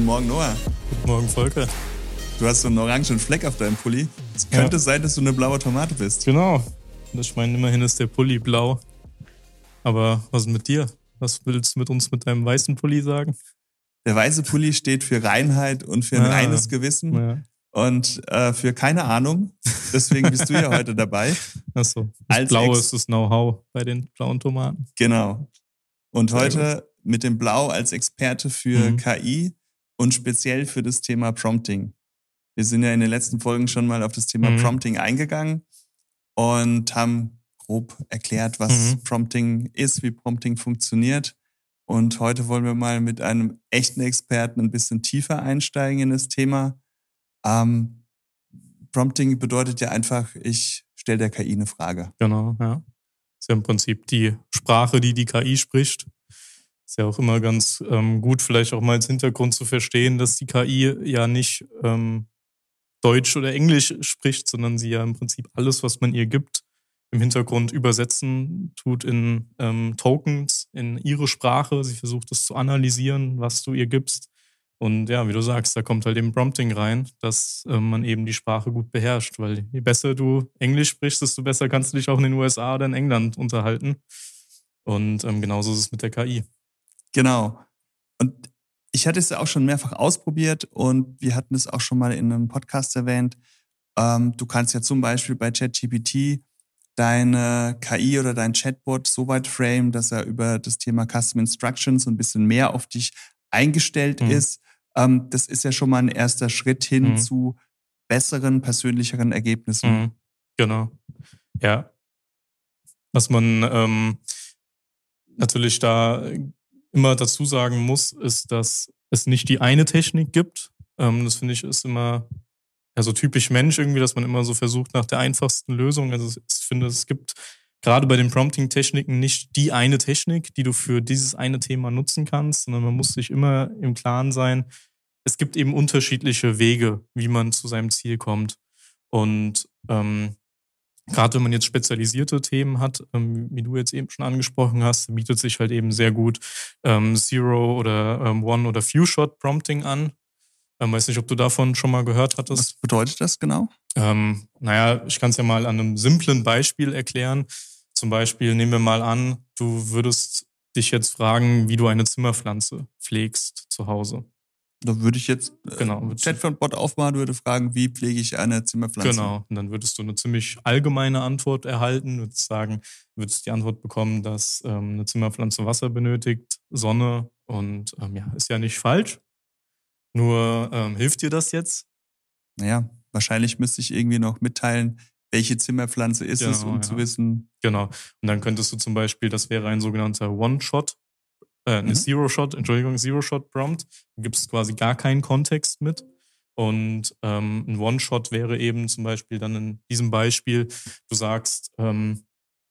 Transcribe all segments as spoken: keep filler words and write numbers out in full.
Morgen, Noah. Guten Morgen, Volker. Du hast so einen orangen Fleck auf deinem Pulli. Es könnte ja sein, dass du eine blaue Tomate bist. Genau. Ich meine, immerhin ist der Pulli blau. Aber was ist mit dir? Was willst du mit uns mit deinem weißen Pulli sagen? Der weiße Pulli steht für Reinheit und für ein ah, reines Gewissen ja. und äh, für keine Ahnung. Deswegen bist du ja heute dabei. Achso, das Als Blaue Ex- ist das Know-how bei den blauen Tomaten. Genau. Und Sehr heute mit dem Blau als Experte für Mhm. K I und speziell für das Thema Prompting. Wir sind ja in den letzten Folgen schon mal auf das Thema Mhm. Prompting eingegangen und haben grob erklärt, was Mhm. Prompting ist, wie Prompting funktioniert. Und heute wollen wir mal mit einem echten Experten ein bisschen tiefer einsteigen in das Thema. Ähm, Prompting bedeutet ja einfach, ich stelle der K I eine Frage. Genau, ja. Ist ja im Prinzip die Sprache, die die K I spricht. Ist ja auch immer ganz ähm, gut, vielleicht auch mal als Hintergrund zu verstehen, dass die K I ja nicht ähm, Deutsch oder Englisch spricht, sondern sie ja im Prinzip alles, was man ihr gibt, im Hintergrund übersetzen tut in ähm, Tokens, in ihre Sprache. Sie versucht es zu analysieren, was du ihr gibst. Und ja, wie du sagst, da kommt halt eben Prompting rein, dass ähm, man eben die Sprache gut beherrscht. Weil je besser du Englisch sprichst, desto besser kannst du dich auch in den U S A oder in England unterhalten. Und ähm, genauso ist es mit der K I. Genau. Und ich hatte es ja auch schon mehrfach ausprobiert und wir hatten es auch schon mal in einem Podcast erwähnt. Ähm, du kannst ja zum Beispiel bei ChatGPT deine K I oder dein Chatbot so weit framen, dass er über das Thema Custom Instructions ein bisschen mehr auf dich eingestellt Mhm. ist. Ähm, das ist ja schon mal ein erster Schritt hin Mhm. zu besseren, persönlicheren Ergebnissen. Mhm. Genau. Ja. Was man ähm, natürlich da immer dazu sagen muss, ist, dass es nicht die eine Technik gibt. Ähm, das finde ich ist immer ja, so typisch Mensch irgendwie, dass man immer so versucht nach der einfachsten Lösung. Also ich finde, es gibt gerade bei den Prompting-Techniken nicht die eine Technik, die du für dieses eine Thema nutzen kannst, sondern man muss sich immer im Klaren sein, es gibt eben unterschiedliche Wege, wie man zu seinem Ziel kommt. Und ähm, gerade wenn man jetzt spezialisierte Themen hat, ähm, wie du jetzt eben schon angesprochen hast, bietet sich halt eben sehr gut ähm, Zero oder ähm, One oder Few-Shot Prompting an. Ähm, weiß nicht, ob du davon schon mal gehört hattest. Was bedeutet das genau? Ähm, naja, ich kann es ja mal an einem simplen Beispiel erklären. Zum Beispiel nehmen wir mal an, du würdest dich jetzt fragen, wie du eine Zimmerpflanze pflegst zu Hause. Da würde ich jetzt äh, Genau. einen Chat von Bot aufmachen, würde fragen, wie pflege ich eine Zimmerpflanze? Genau. Und dann würdest du eine ziemlich allgemeine Antwort erhalten. Würdest sagen, würdest die Antwort bekommen, dass ähm, eine Zimmerpflanze Wasser benötigt, Sonne und ähm, ja, ist ja nicht falsch. Nur ähm, hilft dir das jetzt? Naja, wahrscheinlich müsste ich irgendwie noch mitteilen, welche Zimmerpflanze ist es, Genau, um ja. zu wissen. Genau. Und dann könntest du zum Beispiel, das wäre ein sogenannter One-Shot, äh, eine Mhm. Zero-Shot, Entschuldigung, Zero-Shot-Prompt. Du gibst quasi gar keinen Kontext mit. Und ähm, ein One-Shot wäre eben zum Beispiel dann in diesem Beispiel, du sagst, ähm,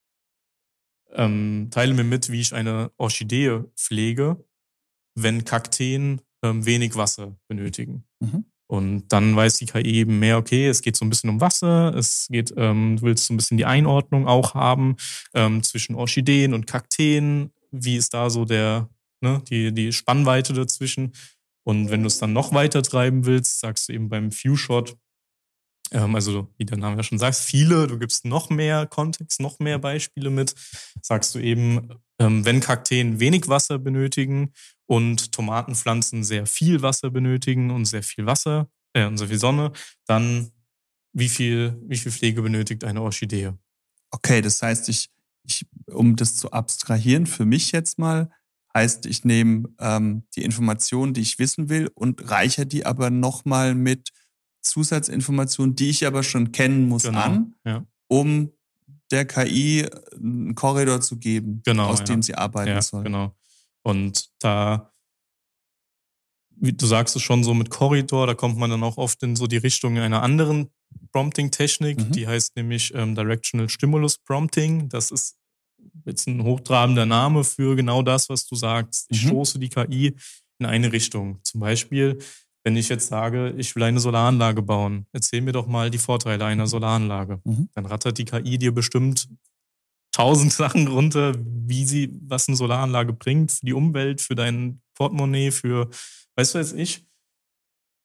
ähm, teile mir mit, wie ich eine Orchidee pflege, wenn Kakteen ähm, wenig Wasser benötigen. Mhm. Und dann weiß die K I eben mehr, okay, es geht so ein bisschen um Wasser, es geht, ähm, du willst so ein bisschen die Einordnung auch haben ähm, zwischen Orchideen und Kakteen. Wie ist da so der, ne, die, die Spannweite dazwischen? Und wenn du es dann noch weiter treiben willst, sagst du eben beim Few-Shot, ähm, also wie der Name ja schon sagt, viele, du gibst noch mehr Kontext, noch mehr Beispiele mit, sagst du eben, ähm, wenn Kakteen wenig Wasser benötigen und Tomatenpflanzen sehr viel Wasser benötigen und sehr viel Wasser, äh, und sehr viel Sonne, dann wie viel, wie viel Pflege benötigt eine Orchidee? Okay, das heißt, ich, ich, um das zu abstrahieren, für mich jetzt mal, heißt, ich nehme ähm, die Informationen, die ich wissen will und reichere die aber nochmal mit Zusatzinformationen, die ich aber schon kennen muss, Genau, an, ja. um der K I einen Korridor zu geben, Genau, aus ja. dem sie arbeiten Ja, soll. genau. Und da, wie du sagst es schon so mit Korridor, da kommt man dann auch oft in so die Richtung einer anderen Prompting-Technik, Mhm. die heißt nämlich ähm, Directional Stimulus Prompting. Das ist jetzt ein hochtrabender Name für genau das, was du sagst. Ich Mhm. stoße die K I in eine Richtung. Zum Beispiel, wenn ich jetzt sage, ich will eine Solaranlage bauen, erzähl mir doch mal die Vorteile einer Solaranlage. Mhm. Dann rattert die K I dir bestimmt tausend Sachen runter, wie sie, was eine Solaranlage bringt, für die Umwelt, für dein Portemonnaie, für, weißt du, weiß ich.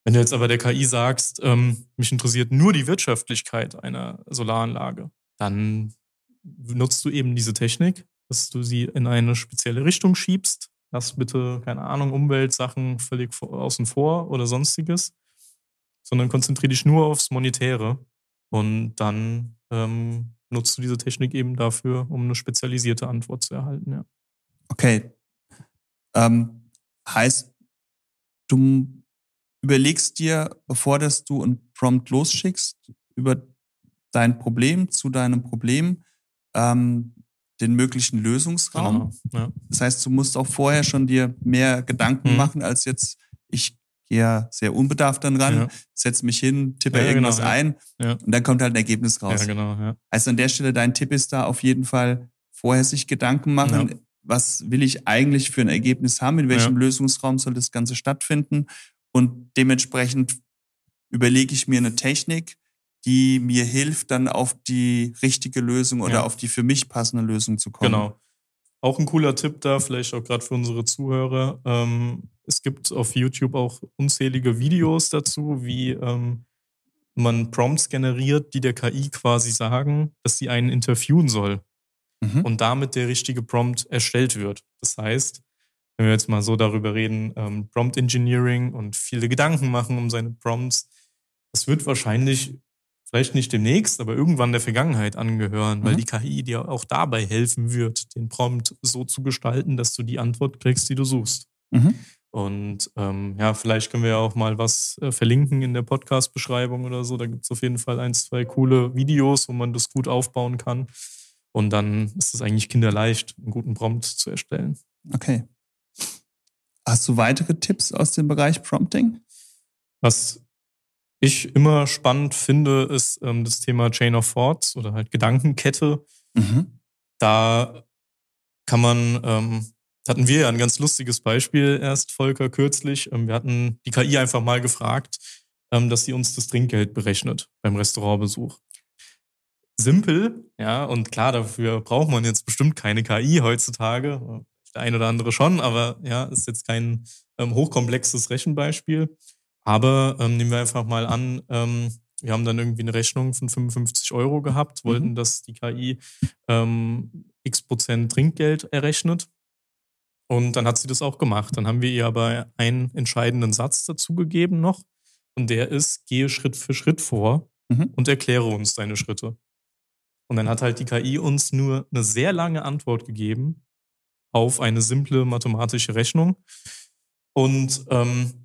Wenn du jetzt aber der K I sagst, ähm, mich interessiert nur die Wirtschaftlichkeit einer Solaranlage, dann nutzt du eben diese Technik, dass du sie in eine spezielle Richtung schiebst. Lass bitte, keine Ahnung, Umweltsachen völlig außen vor oder sonstiges, sondern konzentriere dich nur aufs Monetäre. Und dann ähm, nutzt du diese Technik eben dafür, um eine spezialisierte Antwort zu erhalten. Ja. Okay. Ähm, heißt, du überlegst dir, bevor dass du ein Prompt losschickst, über dein Problem zu deinem Problem, ähm, den möglichen Lösungsraum. Genau, ja. Das heißt, du musst auch vorher schon dir mehr Gedanken Mhm. machen, als jetzt, ich gehe ja sehr unbedarft dann ran, Ja. setze mich hin, tippe Ja, irgendwas genau, ja. ein Ja. und dann kommt halt ein Ergebnis raus. Ja, genau, ja. Also an der Stelle, dein Tipp ist da auf jeden Fall vorher sich Gedanken machen, Ja. was will ich eigentlich für ein Ergebnis haben, in welchem Ja. Lösungsraum soll das Ganze stattfinden und dementsprechend überlege ich mir eine Technik, die mir hilft, dann auf die richtige Lösung oder Ja. auf die für mich passende Lösung zu kommen. Genau. Auch ein cooler Tipp da, vielleicht auch gerade für unsere Zuhörer. Ähm, es gibt auf YouTube auch unzählige Videos dazu, wie ähm, man Prompts generiert, die der K I quasi sagen, dass sie einen interviewen soll Mhm. und damit der richtige Prompt erstellt wird. Das heißt, wenn wir jetzt mal so darüber reden, ähm, Prompt Engineering und viele Gedanken machen um seine Prompts, das wird wahrscheinlich vielleicht nicht demnächst, aber irgendwann der Vergangenheit angehören, weil Mhm. die K I dir auch dabei helfen wird, den Prompt so zu gestalten, dass du die Antwort kriegst, die du suchst. Mhm. Und ähm, ja, vielleicht können wir ja auch mal was äh, verlinken in der Podcast-Beschreibung oder so. Da gibt es auf jeden Fall ein, zwei coole Videos, wo man das gut aufbauen kann. Und dann ist es eigentlich kinderleicht, einen guten Prompt zu erstellen. Okay. Hast du weitere Tipps aus dem Bereich Prompting? Was ich immer spannend finde, ist ähm, das Thema Chain of Thoughts oder halt Gedankenkette. Mhm. Da kann man, ähm, hatten wir ja ein ganz lustiges Beispiel erst, Volker, kürzlich. Ähm, wir hatten die K I einfach mal gefragt, ähm, dass sie uns das Trinkgeld berechnet beim Restaurantbesuch. Simpel, ja, und klar, dafür braucht man jetzt bestimmt keine K I heutzutage. Der ein oder andere schon, aber ja, ist jetzt kein ähm, hochkomplexes Rechenbeispiel. Aber ähm, nehmen wir einfach mal an, ähm, wir haben dann irgendwie eine Rechnung von fünfundfünfzig Euro gehabt, wollten, Mhm. dass die K I ähm, x Prozent Trinkgeld errechnet. Und dann hat sie das auch gemacht. Dann haben wir ihr aber einen entscheidenden Satz dazugegeben noch. Und der ist, gehe Schritt für Schritt vor Mhm. und erkläre uns deine Schritte. Und dann hat halt die K I uns nur eine sehr lange Antwort gegeben auf eine simple mathematische Rechnung. Und ähm,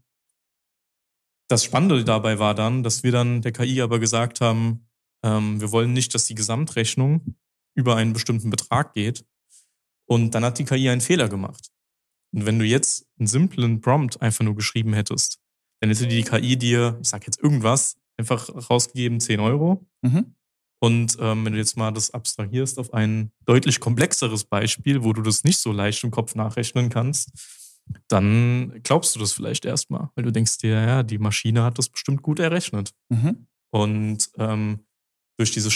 das Spannende dabei war dann, dass wir dann der K I aber gesagt haben, ähm, wir wollen nicht, dass die Gesamtrechnung über einen bestimmten Betrag geht. Und dann hat die K I einen Fehler gemacht. Und wenn du jetzt einen simplen Prompt einfach nur geschrieben hättest, dann hätte die K I dir, ich sag jetzt irgendwas, einfach rausgegeben zehn Euro. Mhm. Und ähm, wenn du jetzt mal das abstrahierst auf ein deutlich komplexeres Beispiel, wo du das nicht so leicht im Kopf nachrechnen kannst, dann glaubst du das vielleicht erstmal, weil du denkst dir, ja, die Maschine hat das bestimmt gut errechnet. Mhm. Und ähm, durch diese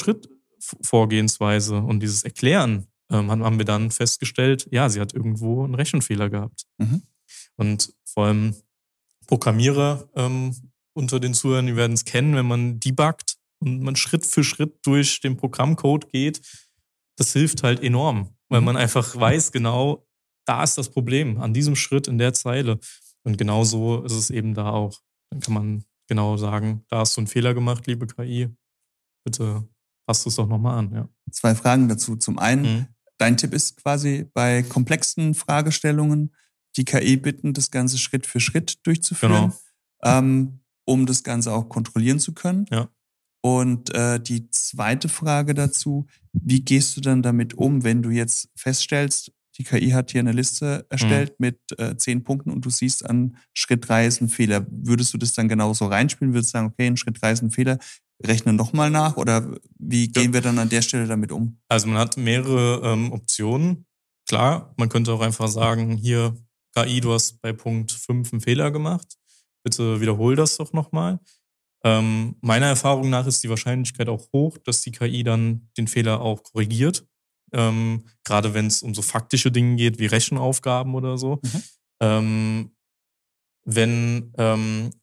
Schritt-vor-Schritt-Vorgehensweise und dieses Erklären ähm, haben wir dann festgestellt, ja, sie hat irgendwo einen Rechenfehler gehabt. Mhm. Und vor allem Programmierer ähm, unter den Zuhörern, die werden es kennen, wenn man debuggt und man Schritt für Schritt durch den Programmcode geht, das hilft halt enorm, weil Mhm. man einfach weiß genau, da ist das Problem, an diesem Schritt in der Zeile. Und genau so ist es eben da auch. Dann kann man genau sagen, da hast du einen Fehler gemacht, liebe K I, bitte passt es doch nochmal an. Ja. Zwei Fragen dazu. Zum einen, Mhm. dein Tipp ist quasi bei komplexen Fragestellungen die K I bitten, das Ganze Schritt für Schritt durchzuführen, Genau. ähm, um das Ganze auch kontrollieren zu können. Ja. Und äh, die zweite Frage dazu, wie gehst du dann damit um, wenn du jetzt feststellst, die K I hat hier eine Liste erstellt Mhm. mit äh, zehn Punkten und du siehst, an Schritt drei ist ein Fehler. Würdest du das dann genauso reinspielen? Würdest du sagen, okay, in Schritt drei ist ein Fehler, rechne nochmal nach? Oder wie Ja. gehen wir dann an der Stelle damit um? Also man hat mehrere ähm, Optionen. Klar, man könnte auch einfach sagen, hier, K I, du hast bei Punkt fünf einen Fehler gemacht. Bitte wiederhol das doch nochmal. Ähm, meiner Erfahrung nach ist die Wahrscheinlichkeit auch hoch, dass die K I dann den Fehler auch korrigiert. Ähm, gerade wenn es um so faktische Dinge geht, wie Rechenaufgaben oder so. Mhm. Ähm, wenn ähm,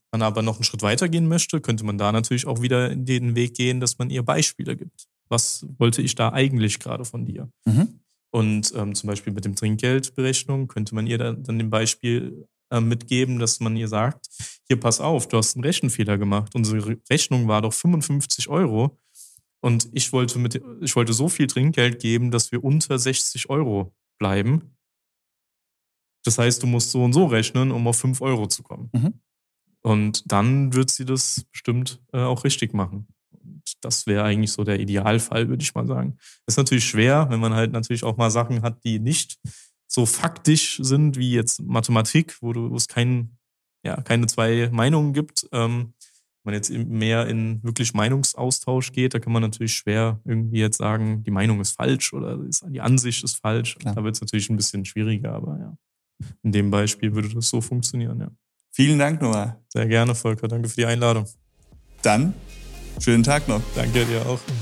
man aber noch einen Schritt weiter gehen möchte, könnte man da natürlich auch wieder in den Weg gehen, dass man ihr Beispiele gibt. Was wollte ich da eigentlich gerade von dir? Mhm. Und ähm, zum Beispiel mit dem Trinkgeldberechnung könnte man ihr dann, dann dem Beispiel äh, mitgeben, dass man ihr sagt, hier pass auf, du hast einen Rechenfehler gemacht. Unsere Rechnung war doch fünfundfünfzig Euro und ich wollte, mit, ich wollte so viel Trinkgeld geben, dass wir unter sechzig Euro bleiben. Das heißt, du musst so und so rechnen, um auf fünf Euro zu kommen. Mhm. Und dann wird sie das bestimmt äh, auch richtig machen. Und das wäre eigentlich so der Idealfall, würde ich mal sagen. Ist natürlich schwer, wenn man halt natürlich auch mal Sachen hat, die nicht so faktisch sind wie jetzt Mathematik, wo, du, wo es kein, ja, keine zwei Meinungen gibt. Ähm, wenn man jetzt mehr in wirklich Meinungsaustausch geht, da kann man natürlich schwer irgendwie jetzt sagen, die Meinung ist falsch oder die Ansicht ist falsch. Klar. Da wird es natürlich ein bisschen schwieriger, aber ja. In dem Beispiel würde das so funktionieren, ja. Vielen Dank, Noah. Sehr gerne, Volker. Danke für die Einladung. Dann, schönen Tag noch. Danke dir auch.